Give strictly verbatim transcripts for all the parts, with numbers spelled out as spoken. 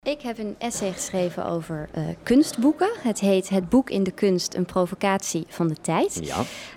Ik heb een essay geschreven over uh, kunstboeken. Het heet Het boek in de kunst, een provocatie van de tijd. Ja.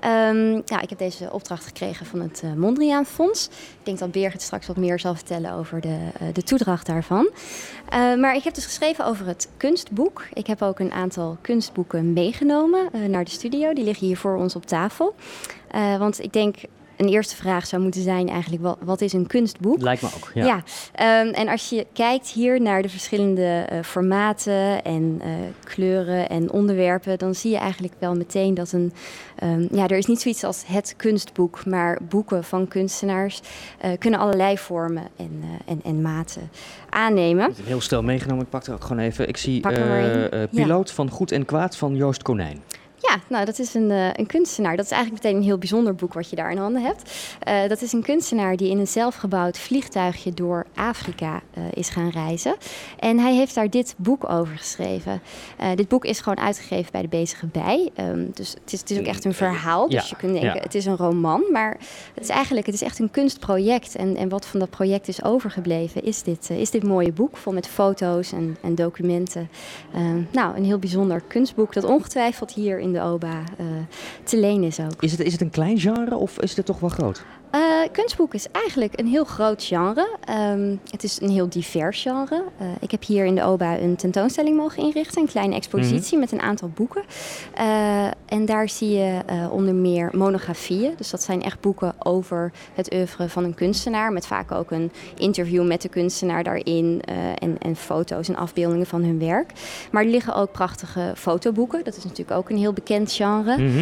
Um, ja, ik heb deze opdracht gekregen van het uh, Mondriaan Fonds. Ik denk dat Birgit straks wat meer zal vertellen over de, uh, de toedracht daarvan. Uh, maar ik heb dus geschreven over het kunstboek. Ik heb ook een aantal kunstboeken meegenomen uh, naar de studio. Die liggen hier voor ons op tafel. Uh, want ik denk... Een eerste vraag zou moeten zijn eigenlijk, wat, wat is een kunstboek? Lijkt me ook, ja. ja um, en als je kijkt hier naar de verschillende uh, formaten en uh, kleuren en onderwerpen, dan zie je eigenlijk wel meteen dat een... Um, ja, er is niet zoiets als het kunstboek, maar boeken van kunstenaars uh, kunnen allerlei vormen en, uh, en, en maten aannemen. Ik heb een heel stel meegenomen, ik pak er ook gewoon even. Ik zie uh, uh, Piloot ja. van Goed en Kwaad van Joost Konijn. Ja, nou, dat is een, uh, een kunstenaar. Dat is eigenlijk meteen een heel bijzonder boek wat je daar in handen hebt. Uh, dat is een kunstenaar die in een zelfgebouwd vliegtuigje door Afrika uh, is gaan reizen. En hij heeft daar dit boek over geschreven. Uh, dit boek is gewoon uitgegeven bij de Bezige Bij. Um, dus het is, het is ook echt een verhaal. Dus ja, je kunt denken, ja. het is een roman. Maar het is eigenlijk het is echt een kunstproject. En, en wat van dat project is overgebleven, is dit, uh, is dit mooie boek. Vol met foto's en, en documenten. Uh, nou, een heel bijzonder kunstboek dat ongetwijfeld hier in de O B A uh, te leen is ook. Is het, is het een klein genre of is het toch wel groot? Uh, kunstboek is eigenlijk een heel groot genre. Um, het is een heel divers genre. Uh, ik heb hier in de O B A een tentoonstelling mogen inrichten. Een kleine expositie mm-hmm. met een aantal boeken. Uh, en daar zie je uh, onder meer monografieën. Dus dat zijn echt boeken over het oeuvre van een kunstenaar. Met vaak ook een interview met de kunstenaar daarin. Uh, en, en foto's en afbeeldingen van hun werk. Maar er liggen ook prachtige fotoboeken. Dat is natuurlijk ook een heel bekend genre. Mm-hmm.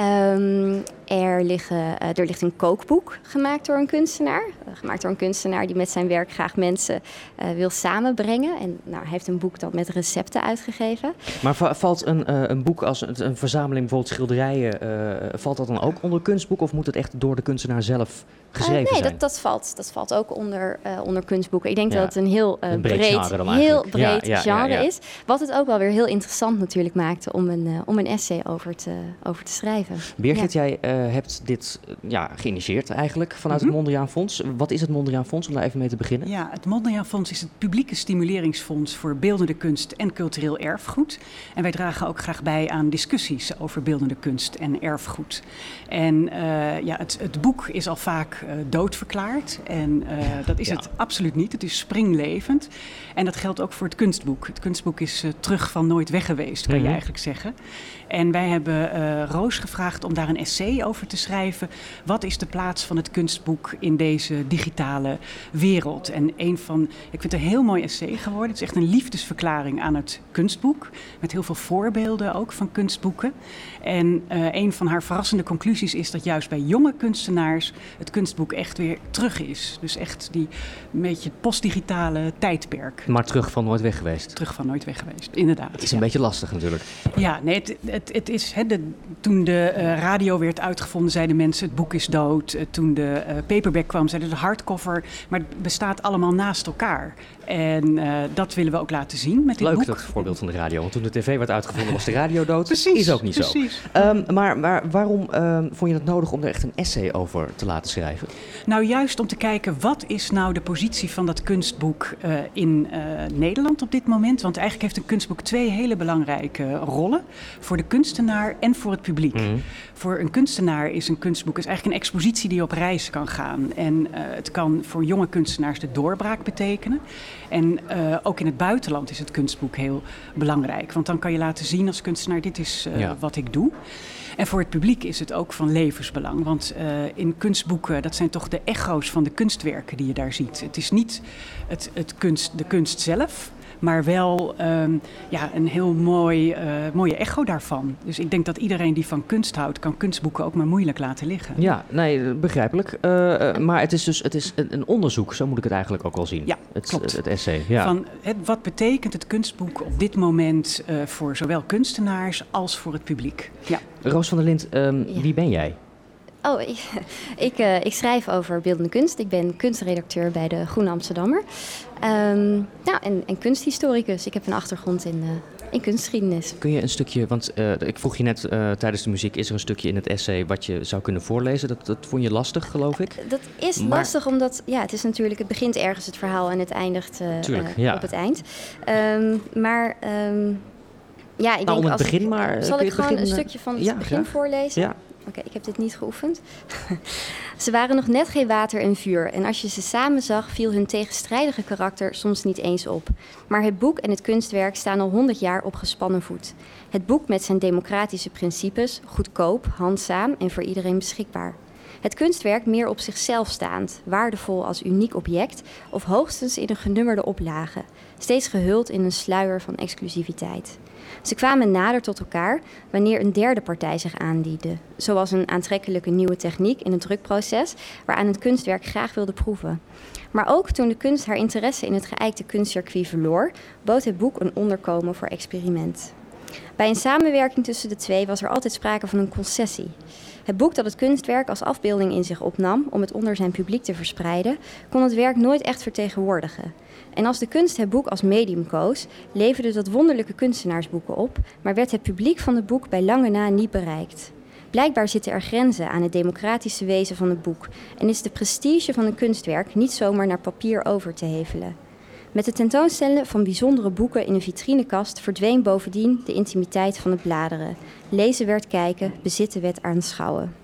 Um, er, liggen, uh, er ligt een kookboek gemaakt door een kunstenaar. Uh, gemaakt door een kunstenaar die met zijn werk graag mensen uh, wil samenbrengen. En nou, hij heeft een boek dat met recepten uitgegeven. Maar va- valt een, uh, een boek als een, een verzameling bijvoorbeeld schilderijen... Uh, valt dat dan ook onder kunstboek of moet het echt door de kunstenaar zelf geschreven uh, nee, zijn? Nee, dat, dat, valt, dat valt ook onder, uh, onder kunstboeken. Ik denk ja. dat het een heel uh, een breed, breed, genre, heel breed ja, ja, genre ja, ja. is. Wat het ook wel weer heel interessant natuurlijk maakte om een, uh, om een essay over te, over te schrijven. Birgit, ja. jij uh, hebt dit uh, ja, geïnitieerd eigenlijk vanuit mm-hmm. het Mondriaan Fonds. Wat is het Mondriaan Fonds, om daar even mee te beginnen? Ja, het Mondriaan Fonds is het publieke stimuleringsfonds voor beeldende kunst en cultureel erfgoed. En wij dragen ook graag bij aan discussies over beeldende kunst en erfgoed. En uh, ja, het, het boek is al vaak uh, doodverklaard. En uh, dat is ja. het absoluut niet. Het is springlevend. En dat geldt ook voor het kunstboek. Het kunstboek is uh, terug van nooit weg geweest, kan mm-hmm. je eigenlijk zeggen. En wij hebben uh, Roos gevraagd om daar een essay over te schrijven. Wat is de plaats van het kunstboek in deze digitale wereld? En een van, ik vind het een heel mooi essay geworden. Het is echt een liefdesverklaring aan het kunstboek. Met heel veel voorbeelden ook van kunstboeken. En uh, een van haar verrassende conclusies is dat juist bij jonge kunstenaars het kunstboek echt weer terug is. Dus echt die een beetje postdigitale tijdperk. Maar terug van nooit weg geweest. Terug van nooit weg geweest, inderdaad. Het is een ja. beetje lastig natuurlijk. Ja, nee, het, het, het is, he, de, toen de uh, radio werd uitgevonden, zeiden mensen het boek is dood. Uh, toen de uh, paperback kwam, zeiden de hardcover. Maar het bestaat allemaal naast elkaar. En uh, dat willen we ook laten zien met dit Leuk, boek. dat voorbeeld van de radio. Want toen de tv werd uitgevonden was de radio dood. Precies, is ook niet precies. zo. Um, maar, maar waarom um, vond je het nodig om er echt een essay over te laten schrijven? Nou, juist om te kijken, wat is nou de positie van dat kunstboek uh, in uh, Nederland op dit moment? Want eigenlijk heeft een kunstboek twee hele belangrijke rollen. Voor de kunstenaar en voor het publiek. Mm-hmm. Voor een kunstenaar is een kunstboek is eigenlijk een expositie die op reis kan gaan. En uh, het kan voor jonge kunstenaars de doorbraak betekenen. En uh, ook in het buitenland is het kunstboek heel belangrijk. Want dan kan je laten zien als kunstenaar, dit is uh, ja. wat ik doe. En voor het publiek is het ook van levensbelang. Want uh, in kunstboeken, dat zijn toch de echo's van de kunstwerken die je daar ziet. Het is niet het, het kunst, de kunst zelf, maar wel um, ja, een heel mooi, uh, mooie echo daarvan. Dus ik denk dat iedereen die van kunst houdt, kan kunstboeken ook maar moeilijk laten liggen. Ja, nee, begrijpelijk. Uh, uh, maar het is dus het is een, een onderzoek, zo moet ik het eigenlijk ook wel zien. Ja, het, klopt. Het, het essay, ja. Van, het, wat betekent het kunstboek op dit moment uh, voor zowel kunstenaars als voor het publiek? Ja. Roos van der Lint, um, ja. wie ben jij? Oh, ik, ik, uh, ik schrijf over beeldende kunst. Ik ben kunstredacteur bij de Groene Amsterdammer. Um, nou, en, en kunsthistoricus. Ik heb een achtergrond in, uh, in kunstgeschiedenis. Kun je een stukje, want uh, ik vroeg je net uh, tijdens de muziek, is er een stukje in het essay wat je zou kunnen voorlezen? Dat, dat vond je lastig, geloof ik? Dat is maar... lastig, omdat ja, het is natuurlijk, het begint ergens het verhaal en het eindigt uh, Tuurlijk, uh, ja. op het eind. Um, maar um, ja, ik nou, denk om het als begin ik, maar. Zal ik gewoon begin, een stukje van het ja, begin ja. voorlezen? Ja. Oké, okay, ik heb dit niet geoefend. Ze waren nog net geen water en vuur en als je ze samen zag, viel hun tegenstrijdige karakter soms niet eens op. Maar het boek en het kunstwerk staan al honderd jaar op gespannen voet. Het boek met zijn democratische principes, goedkoop, handzaam en voor iedereen beschikbaar. Het kunstwerk meer op zichzelf staand, waardevol als uniek object of hoogstens in een genummerde oplage, steeds gehuld in een sluier van exclusiviteit. Ze kwamen nader tot elkaar wanneer een derde partij zich aandiende, zoals een aantrekkelijke nieuwe techniek in het drukproces waaraan het kunstwerk graag wilde proeven. Maar ook toen de kunst haar interesse in het geëikte kunstcircuit verloor, bood het boek een onderkomen voor experiment. Bij een samenwerking tussen de twee was er altijd sprake van een concessie. Het boek dat het kunstwerk als afbeelding in zich opnam om het onder zijn publiek te verspreiden, kon het werk nooit echt vertegenwoordigen. En als de kunst het boek als medium koos, leverde dat wonderlijke kunstenaarsboeken op, maar werd het publiek van het boek bij lange na niet bereikt. Blijkbaar zitten er grenzen aan het democratische wezen van het boek en is de prestige van een kunstwerk niet zomaar naar papier over te hevelen. Met het tentoonstellen van bijzondere boeken in een vitrinekast verdween bovendien de intimiteit van het bladeren. Lezen werd kijken, bezitten werd aanschouwen.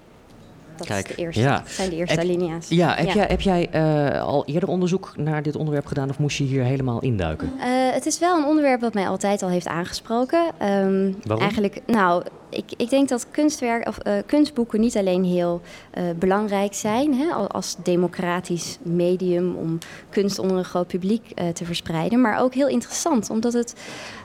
Dat Kijk, is de eerste, ja. zijn de eerste heb, alinea's. Ja, heb ja. jij, heb jij uh, al eerder onderzoek naar dit onderwerp gedaan of moest je hier helemaal induiken? Uh, het is wel een onderwerp dat mij altijd al heeft aangesproken. Um, Waarom? Eigenlijk, nou, ik, ik denk dat kunstwerk, of, uh, kunstboeken niet alleen heel uh, belangrijk zijn, hè, als democratisch medium om kunst onder een groot publiek uh, te verspreiden, maar ook heel interessant, omdat het...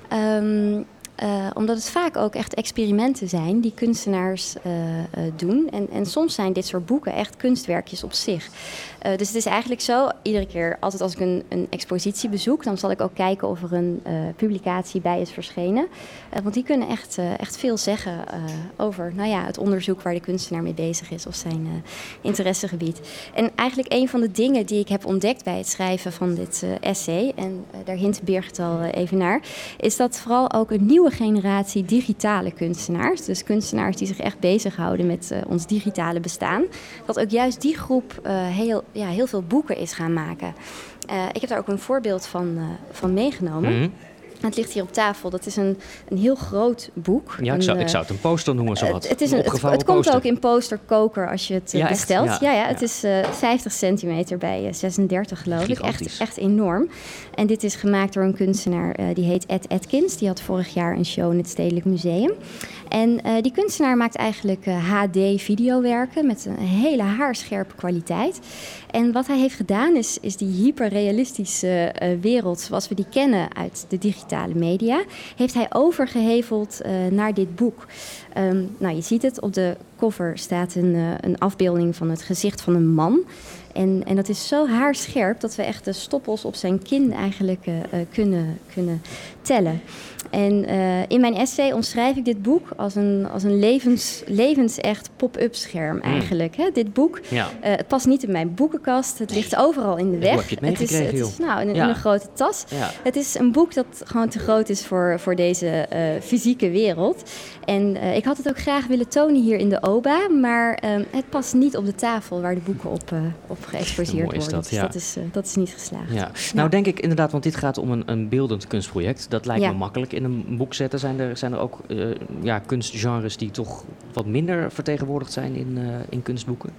Um, Uh, omdat het vaak ook echt experimenten zijn die kunstenaars uh, uh, doen. En, en soms zijn dit soort boeken echt kunstwerkjes op zich. Uh, dus het is eigenlijk zo, iedere keer altijd als ik een, een expositie bezoek, dan zal ik ook kijken of er een uh, publicatie bij is verschenen. Uh, want die kunnen echt, uh, echt veel zeggen uh, over nou ja, het onderzoek waar de kunstenaar mee bezig is of zijn uh, interessegebied. En eigenlijk een van de dingen die ik heb ontdekt bij het schrijven van dit uh, essay, en uh, daar hint Birgit al uh, even naar, is dat vooral ook een nieuwe generatie digitale kunstenaars, dus kunstenaars die zich echt bezighouden met uh, ons digitale bestaan, dat ook juist die groep uh, heel, ja, heel veel boeken is gaan maken. Uh, ik heb daar ook een voorbeeld van, uh, van meegenomen. Mm-hmm. Het ligt hier op tafel. Dat is een, een heel groot boek. Ja, ik zou, een, ik zou het een poster noemen, zowat. Het, is een, een het, het komt ook in posterkoker als je het uh, ja, bestelt. Ja, ja, ja, ja, het is uh, vijftig centimeter bij uh, zesendertig, geloof ik. Echt, echt enorm. En dit is gemaakt door een kunstenaar, uh, die heet Ed Atkins. Die had vorig jaar een show in het Stedelijk Museum. En uh, die kunstenaar maakt eigenlijk uh, H D-videowerken met een hele haarscherpe kwaliteit. En wat hij heeft gedaan is, is die hyperrealistische uh, wereld zoals we die kennen uit de digitale media, heeft hij overgeheveld uh, naar dit boek. Um, nou, je ziet het, op de cover staat een, uh, een afbeelding van het gezicht van een man. En, en dat is zo haarscherp dat we echt de stoppels op zijn kin eigenlijk uh, uh, kunnen, kunnen tellen. En uh, in mijn essay omschrijf ik dit boek als een, als een levens, levensecht pop-up scherm eigenlijk. Mm. Hè? Dit boek, ja. uh, het past niet in mijn boekenkast. Het ligt overal in de weg. Hoe heb je het meegekregen, het is, het is, nou, in, ja. in een grote tas. Ja. Het is een boek dat gewoon te groot is voor, voor deze uh, fysieke wereld. En uh, ik had het ook graag willen tonen hier in de O B A, maar uh, het past niet op de tafel waar de boeken op, uh, op geëxposeerd worden. Dat, dus ja. dat, is, uh, dat is niet geslaagd. Ja. Nou, denk ik inderdaad, want dit gaat om een, een beeldend kunstproject. Dat lijkt ja. me makkelijk in een boek zetten. Zijn er, zijn er ook uh, ja, kunstgenres die toch wat minder vertegenwoordigd zijn in, uh, in kunstboeken?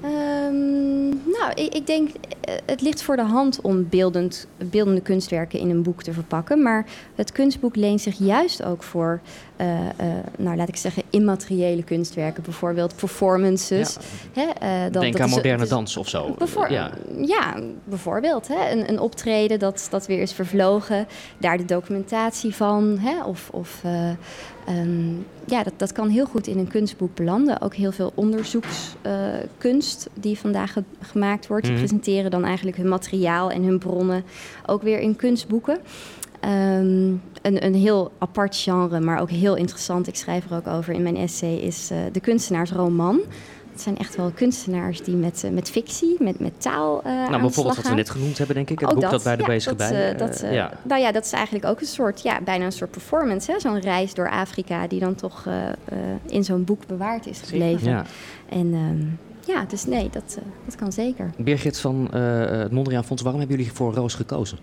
Um, nou, ik, ik denk, het ligt voor de hand om beeldend, beeldende kunstwerken in een boek te verpakken. Maar het kunstboek leent zich juist ook voor, uh, uh, nou laat ik zeggen, immateriële kunstwerken. Bijvoorbeeld performances. Ja. Hè, uh, dat, Denk dat aan is, moderne is, dans of zo. Bevoor- ja. ja, bijvoorbeeld. Hè, een, een optreden dat, dat weer is vervlogen. Daar de documentatie van. Hè, of... of uh, Um, ja, dat, dat kan heel goed in een kunstboek belanden. Ook heel veel onderzoekskunst uh, die vandaag ge- gemaakt wordt. Die mm. presenteren dan eigenlijk hun materiaal en hun bronnen ook weer in kunstboeken. Um, een, een heel apart genre, maar ook heel interessant. Ik schrijf er ook over in mijn essay, is uh, de kunstenaarsroman. het zijn echt wel kunstenaars die met, uh, met fictie, met, met taal uh, Nou, aan bijvoorbeeld de wat we net genoemd hebben, denk ik. Het ook boek dat, dat wij er ja, bezig dat, bij. Uh, dat, uh, ja. Nou ja, dat is eigenlijk ook een soort, ja, bijna een soort performance. Hè? Zo'n reis door Afrika die dan toch uh, uh, in zo'n boek bewaard is gebleven. Ja. En um, ja, dus nee, dat, uh, dat kan zeker. Birgit van uh, het Mondriaan Fonds, waarom hebben jullie voor Roos gekozen?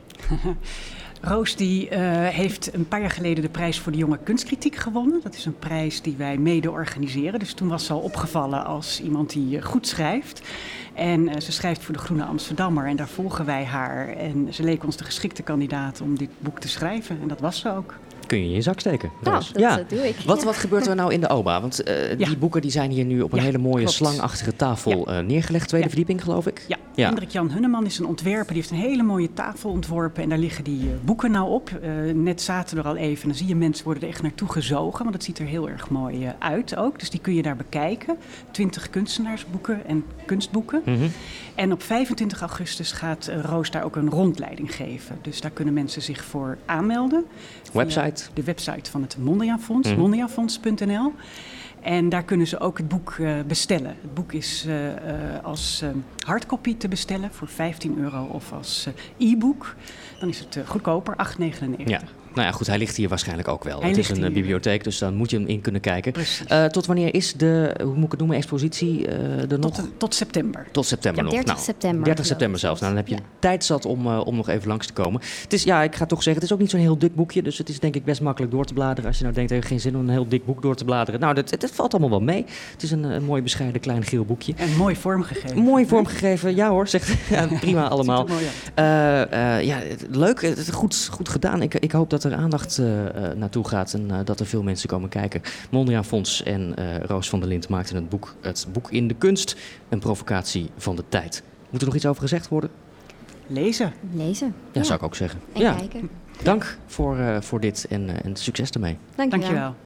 Roos die, uh, heeft een paar jaar geleden de prijs voor de jonge kunstkritiek gewonnen. Dat is een prijs die wij mede organiseren. Dus toen was ze al opgevallen als iemand die goed schrijft. En uh, ze schrijft voor de Groene Amsterdammer en daar volgen wij haar. En ze leek ons de geschikte kandidaat om dit boek te schrijven. En dat was ze ook. Kun je in je zak steken. Nou, dat ja. doe ik. Wat, ja. wat gebeurt er nou in de O B A? Want uh, ja. die boeken die zijn hier nu op een ja, hele mooie klopt. slangachtige tafel ja. uh, neergelegd. Tweede ja. verdieping, geloof ik. Ja, ja. Hendrik-Jan Hunneman is een ontwerper. Die heeft een hele mooie tafel ontworpen. En daar liggen die uh, boeken nou op. Uh, net zaten er al even. Dan zie je mensen worden er echt naartoe gezogen. Want het ziet er heel erg mooi uh, uit ook. Dus die kun je daar bekijken. Twintig kunstenaarsboeken en kunstboeken. Mm-hmm. En op vijfentwintig augustus gaat uh, Roos daar ook een rondleiding geven. Dus daar kunnen mensen zich voor aanmelden. Website? De website van het Mondriaan Fonds, mm. mondriaanfonds punt n l. En daar kunnen ze ook het boek uh, bestellen. Het boek is uh, uh, als uh, hardcopy te bestellen voor vijftien euro of als uh, e-book. Dan is het uh, goedkoper, acht negenennegentig. Ja. Nou ja, goed, hij ligt hier waarschijnlijk ook wel. Hij het is een hier. bibliotheek, dus dan moet je hem in kunnen kijken. Uh, tot wanneer is de, hoe moet ik het noemen, expositie uh, er nog? Tot, tot september. Tot september nog. dertig nou, september. dertig september zelfs. Nou, dan heb je ja. tijd zat om, uh, om nog even langs te komen. Het is, ja, ik ga toch zeggen, het is ook niet zo'n heel dik boekje. Dus het is denk ik best makkelijk door te bladeren. Als je nou denkt, ik heb geen zin om een heel dik boek door te bladeren. Nou, dat, het, het valt allemaal wel mee. Het is een, een mooi bescheiden klein geel boekje. En mooi vormgegeven. Mooi vormgegeven, ja hoor. Zegt, ja, prima allemaal. Mooi, ja. Uh, uh, ja, leuk, het, goed, goed gedaan. Ik, ik hoop dat er aandacht uh, naartoe gaat en uh, dat er veel mensen komen kijken. Mondriaan Fonds en uh, Roos van der Lint maakten het boek, het boek In de Kunst, een provocatie van de tijd. Moet er nog iets over gezegd worden? Lezen. Lezen. Ja, ja. zou ik ook zeggen. En ja. kijken. Dank voor, uh, voor dit en, uh, en succes ermee. Dank je wel. Dank je wel.